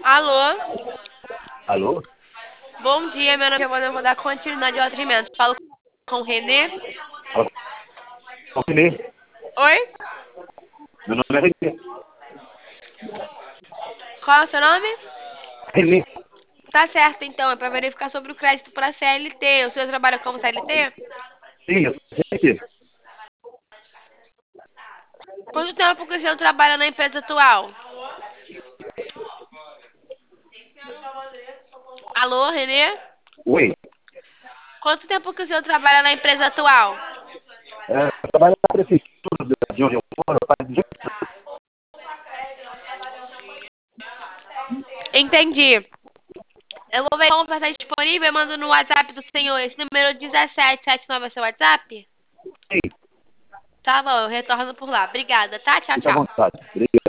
Alô? Alô? Bom dia, meu nome é Giovana, eu vou dar continuidade ao atendimento. Falo com o Renê. Fala com o Renê. Oi? Meu nome é Renê. Qual é o seu nome? Renê. Tá certo, então. É pra verificar sobre o crédito pra CLT. O senhor trabalha como CLT? Sim, eu sou aqui. Quanto tempo que o senhor trabalha na empresa atual? Alô, Renê? Oi. Quanto tempo que o senhor trabalha na empresa atual? Eu trabalho na prefeitura de onde eu moro. Faz 18 Entendi. Eu vou ver como vai estar disponível e mando no WhatsApp do senhor. Esse número 1779 é seu WhatsApp? anos. Tá bom, eu retorno por lá. Obrigada, tá? Tchau, Fica à tchau. vontade. Obrigado.